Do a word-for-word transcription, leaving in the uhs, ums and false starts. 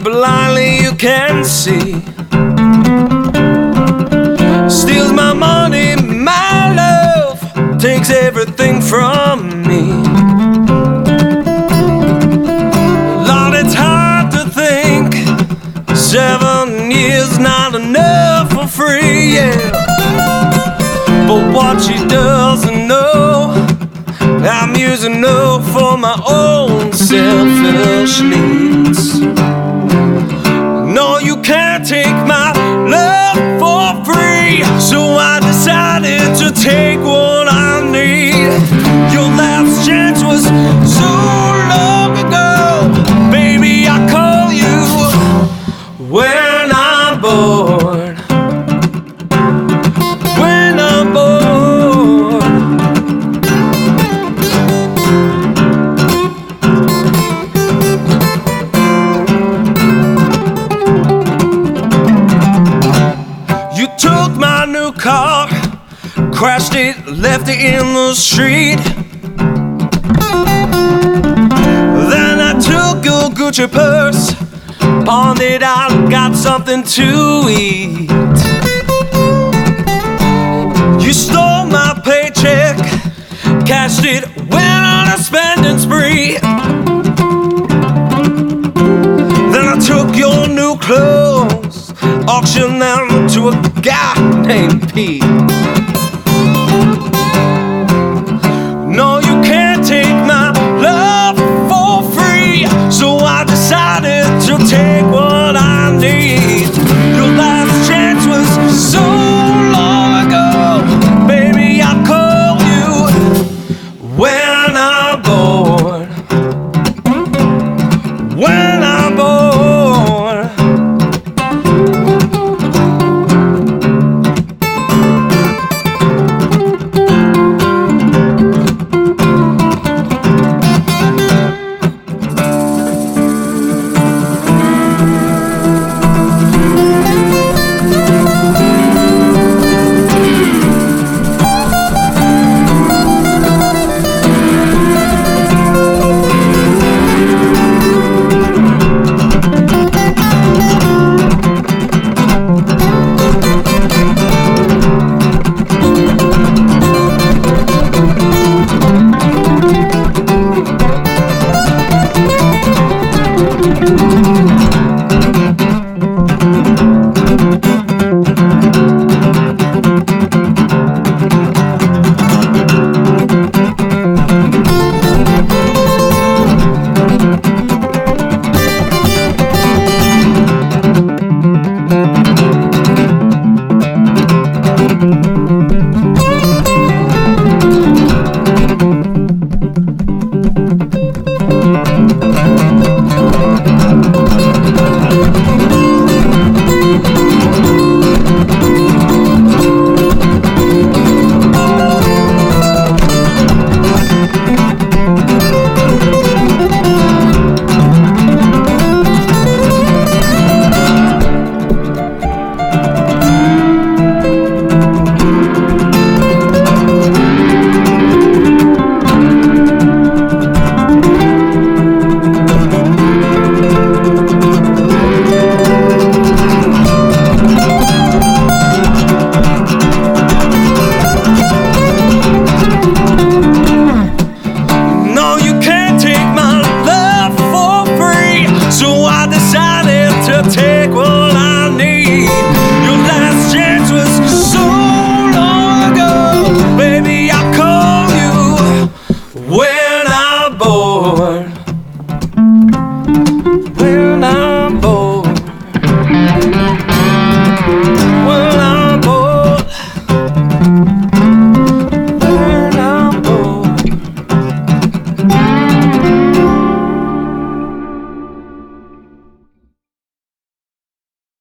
blindly, you can see. Steals my money, my love, takes everything from me. Lord, it's hard to think seven years not enough for free, yeah. But what she doesn't know, I'm using her for my own selfish needs. No, you can't take my love for free, so I decided to take what I need. Your last chance was so long ago, baby, I call you when I'm bored. When I'm bored. You took my new car, crashed it, left it in the street. Then I took your Gucci purse, pawned it out, got something to eat. You stole my paycheck, cashed it, went on a spending spree. Then I took your new clothes, auctioned them to a guy named Pete. No, you can't take my love for free, so I decided to take what I need. Your last chance was so long ago, baby, I call you when I'm bored. When I'm bored. Take